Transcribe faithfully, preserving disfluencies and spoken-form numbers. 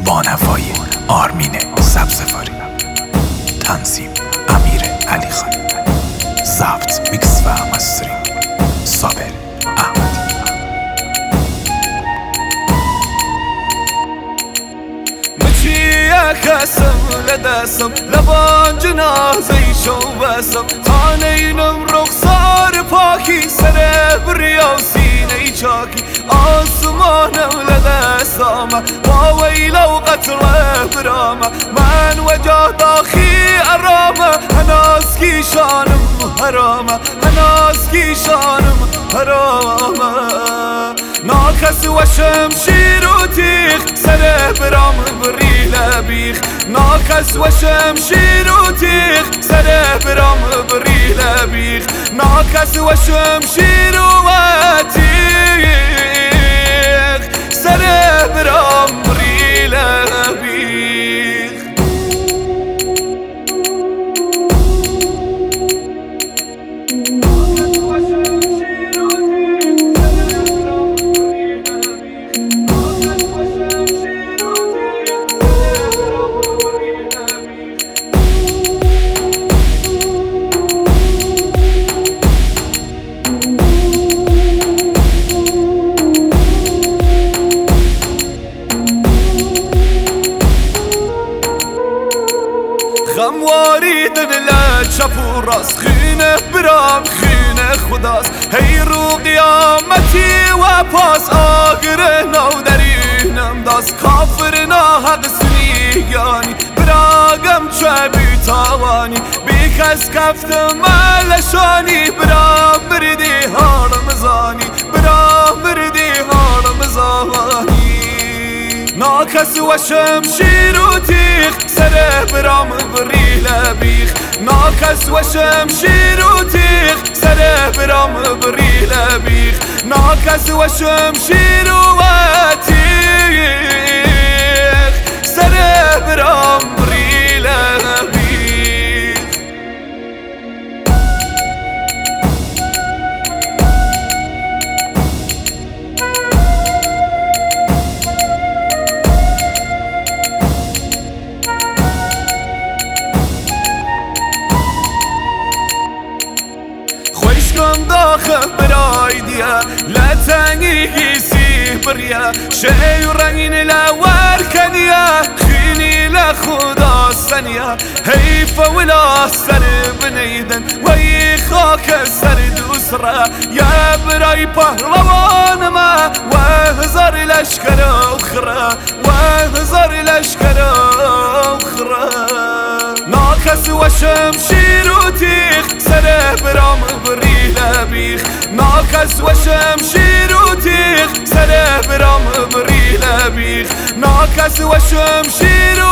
با نوای آرمین سبزواری، تنظیم امیر علی خانی، ضبط میکس و مسترینگ صابر احمدی. مچیه کسم لدسم لبان جنازه شو بسم تانینم رخسار پاکی سر بریا و سینه چاکی آسمانم لدستامه با ویل و قتل برامه من وجه داخی ارامه هناز کی شانم حرامه هناز کی شانم حرامه ناکس و شمشیر و تیغ سر برام بری لبیخ ناکس و شمشیر و تیغ سر برام بری لبیخ ناکس و شمشیر و تیغ سر برام بری لبیخ. غمواری دل چپ و راست خینه برام خینه خداست هی رو قیامتی و پاس آگره نو درینم داست کافر ناحق سنیگانی براغم چه بیتاوانی بی کس کفتم ملشانی برام بردی حالم زانی برام بردی حالم زانی ناکس و شمشیر و تیغ سر برام بری لبیخ ناکس و شمشیر و تیغ سر برام بری لبیخ ناکس و شمشیر و تیغ سر برام بری لبیخ. خوشکم داخل برای دیا لتنگی گیسی بریا شی و رنگین لور کنیا خینی لخدا سنیا حیف ولا سر بنیدن وی خاک سر دوسرا یا برای پهلوان ما و هزار لشکر اخرى و هزار لشکر اخرى ناکس و شمشیر و تیغ سر برام بری لبیخ ناکس و شمشیر و تیغ سر برام بری لبیخ ناکس و شمشیر